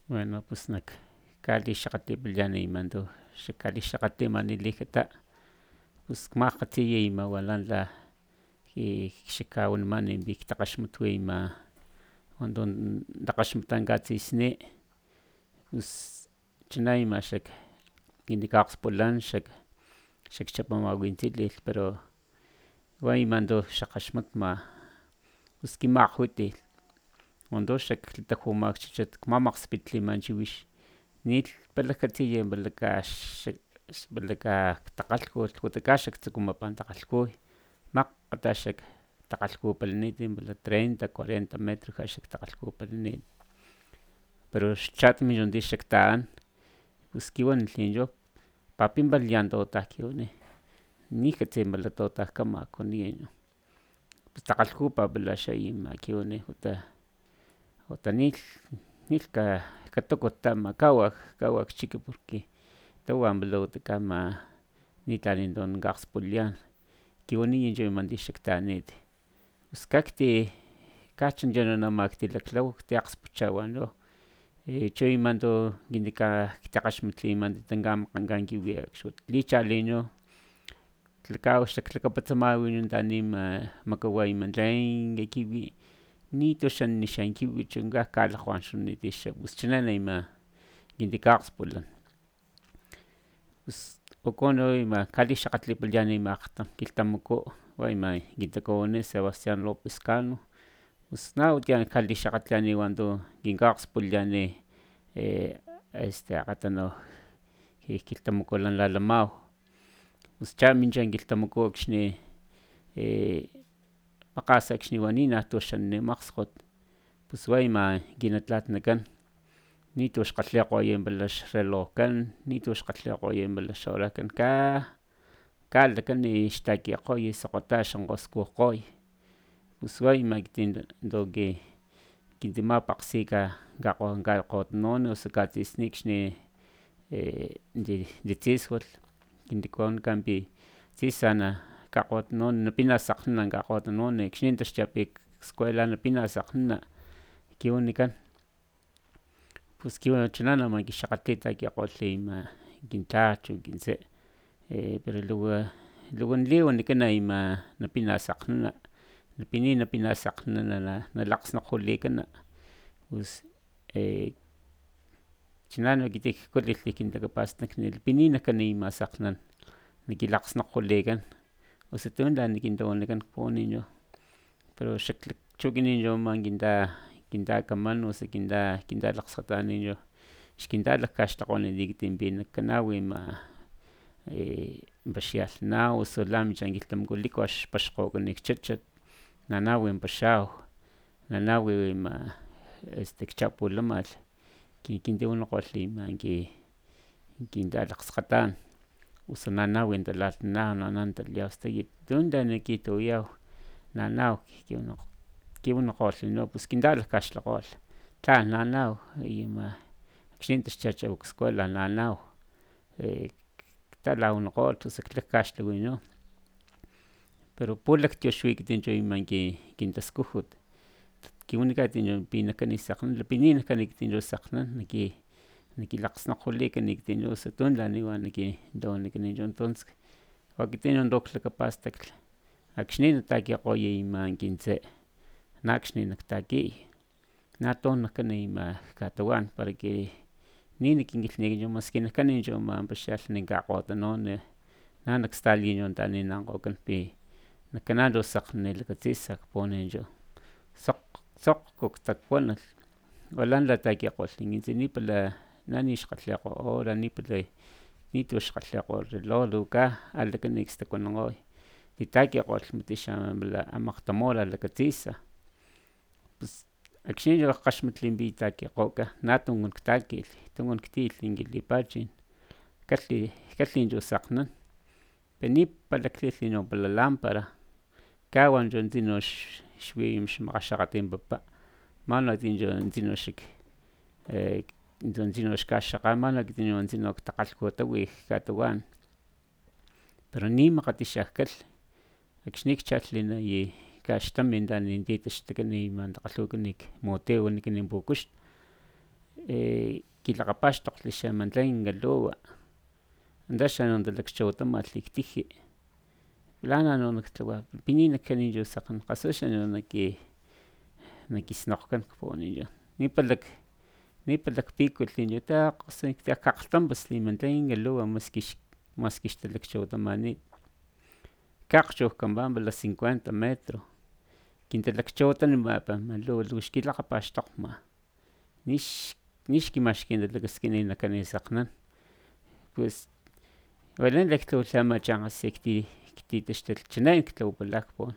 Bueno, pues kalixakatipaliani imanto xakalixakatimanilihkata pues kmakgatiya ima walanla xikawaniman viktakgaxmatwi ima wanto takgaxmatankgatsisni pus chuna ima kinti kakgspulan xakchapamawintsililh pero wa imanto xakgaxmatma pus kimakgwitilh wanto xaklatajumak chuchut kmamakgspitli chiwix nitlh palakatsiya palaka takgalhkulh wata kaxaktsukumapan takgalhkuy makgata xaktakgalhkupalanit pala 30 40 metro jaxaktakgalhkupalanit pero xchatmi chunti xaktaan pus kiwanilh chincho papin liyan totaj kiwani nijkatsi pala totajkamak waniya pus takgalhkupa pala xa ima kiwani wata nilh katukut tama kawak chiki porque tawan pala wata kama nitlanintono kakgspulyan kiwaniya chi ama tixakta'anit pus kakti kachancha nama aktilaklaw akgspuchawanchaw cho imanto kinti takgaxmatli tankamakgankan kiwi lichalini xaklakapatsamawi tanima makawa lenka kiwi nitu xan kiwi cho kalakgwanxanit pus chanala ima kinti kakgspulan pus wako no ima kalixakgatlipaliyan ima akgtam kilhtamaku wa ima kintakawani Sebastian López Cano pus na watiya kalixakgatlani wanto kinkakgspulyan akgata no kilhtamaku lalamau pus chamincha kilhtamaku akxni makgas akxni wanina tu xanimakgskgot pus wa ima kinatlatnakan nitu xkgalhekgoya pala xrelojkan nitu xkgalhekgoya pala xhorakan kalakan xtakikgoy skgota xankgoskukgoy pus wa ima ekiti kinti mapakgsi kakgotanun osu katsisni akxni litsiswalh kinti kawanikan tsisa kakgotanun pina sakgnan kakgotanun akxni taxchapi skuela pina sakgnana kiwanikan pus chuna nama kixakgatli takikgolh ima kin tlach o kintse pero liwan wanikan ima napina sakgnana pini napina sakgnana nalakgsnokgolikana pus chanala ekiti jkuililh kin takapastakni pini nakan ima sakgnan nakilakgsnokgolikan osu tun kintawanikan kpuwananchaw pero chu kininchaw ama kintakaman osu kintalakgskgataninchaw xkintalakgkaxtlakgonit ekiti pi kanawi ima paxialhna osu lamimcha kilhtamaku liku xpaxkgokani kchachat nanawi paxaw nanawi ima kchapulamalh kintiwanikgolh ima kintalakgskgatan osu nanawi talalhna nanaw taliastaya tun nakituyaw nanaw kiwanikgolh pus kintalakgkaxtlakgolh tlan nanaw ima akxni taxchachawak skuela nanaw talawanikgolh osu klakkaxtlawaniw pero pulaktioxwi ekiti ima kintaskujut kiwanikan pinakan sakgnan pini nakan ekiti sakgnan nakilakgsnokgolikan osu tun laniwa nakintawanikan entonces akiti tu klakapastaklh akxni natakikgoya ima kintse na akxni naktakiy naton nakan ima katuwan para que ninakinkilhnikan maski nakancho ama paxialhnni kakgotanun na nakstalininchaw taninankgokan nakana sakgni lakatsis kpuwananchaw sokgku ktakuanalh walanla takikgolh nipala nani xkgalhekgo hora nitu xkgalhekgo reloj luka alakan kstakuanankgoy takikgolh mat ama akgtam hora lakatsisa pus akxni kgaxmatli takikgoka na tunkan ktakilh tunkan ktiyilh kilipachin kalhi sakgnan pero nipala klhilh pala lampara kawancho tsino xwi xmakgaxakgati papa mano tsino xkaxakga mano tsino takgalhkutawi katuwan pero nimakgati xajkalh akxni kchalhli kaxtami titaxtukan ima takgalhukan moteo wanikan pukuxtu kilaqapaxtokgli xaman tlen kaluwa antaxa no talakchawatama tliktiji lana no naktlawa pinina kaninchu sakgan qa'so xa no nakisnokgkan kpuwananchu nipa lakpikuilhnchu qa'so niktiaj kakglhtampastli tlen kaluwa maski xtalakchawatamanit kakgchujkanpampa 50 metro kintalakchawatani lux kilakgapaxtokgma nix kimaxkin talakaskini nakani sakgnan pues len laktlawa ktitaxtulh chine ktlawapala kpuwan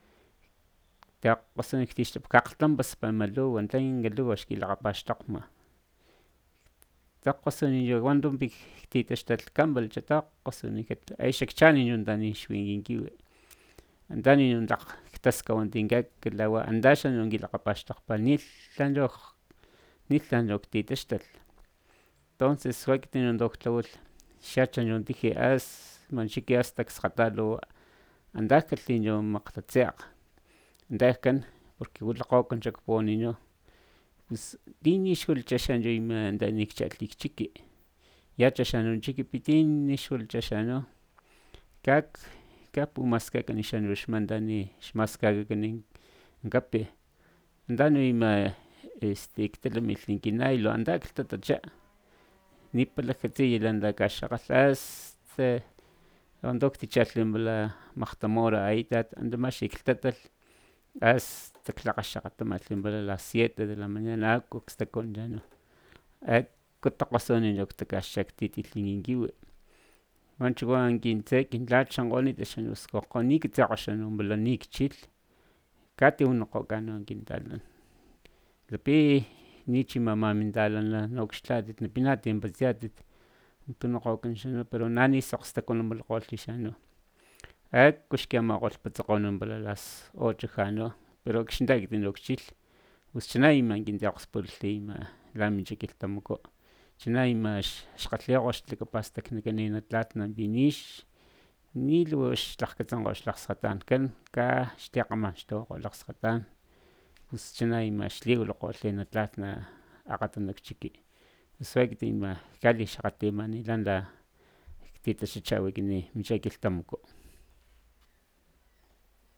qa'so niktixtapa kakglhtampaspa luwa tlen kaluwa xkilakgapaxtokgma tok qa'soninchu wan tumpi ktitaxtalhkampa tok qa'sonikata xakchaninchu tani xwin kinkiwi antani tlaq ktaskawantinka kalawa antaxa no kilakgapaxtokgpa nilhtlanchu ktitaxtalh tonces wakati no tlawalh xachano tiji manchiki hasta kskgataluwa antakalhinchu makgtatsekg antakan porque wilakgokan kpuwananchu pus tinixwalh chaxanchu tani kchatli kchiki ya chaxanu chiki tin xwalh chaxanu kapumaskakani xman tani xmaskakakani kapi antano ktalamilh kinaylo anta klhtatacha nipa lakgatsiya lata kaxakgalh hasta wanto ktichalh makgtamora ayitat antamax klhtatalh hasta klakgaxakgatamalh mpala las 7 de la mañana aku kstakuanchano aku tokgosoninchu ktakaxchaktitilh kinkiwi manchu wan kintse kintlachankgonit skukgo nikitsekgo mpala nikchilh katiwinakgokan kintalan lapi nichima mamintalan naukxlhatit pinatinpatsiatit tunukgokan pero nanisokg stakuanapalakgolh xano aku xkiamakgolhpatsekgo pala las 8 jano pero akxni ekit naukchilh pus chana kintiokgspulha lamincha kilhtamaku chana xkgalhekgo xlakapastaknikani tlatna pinix nilu xlakgkatsankgo xlakgskgatankan xtikgaman xtawakgo lakgskgatan pus chana xliwilakgo tlatna akgata nak chiki pus ekit kalixakgatimani lan la ktitaxtuchawakani mincha kilhtamaku.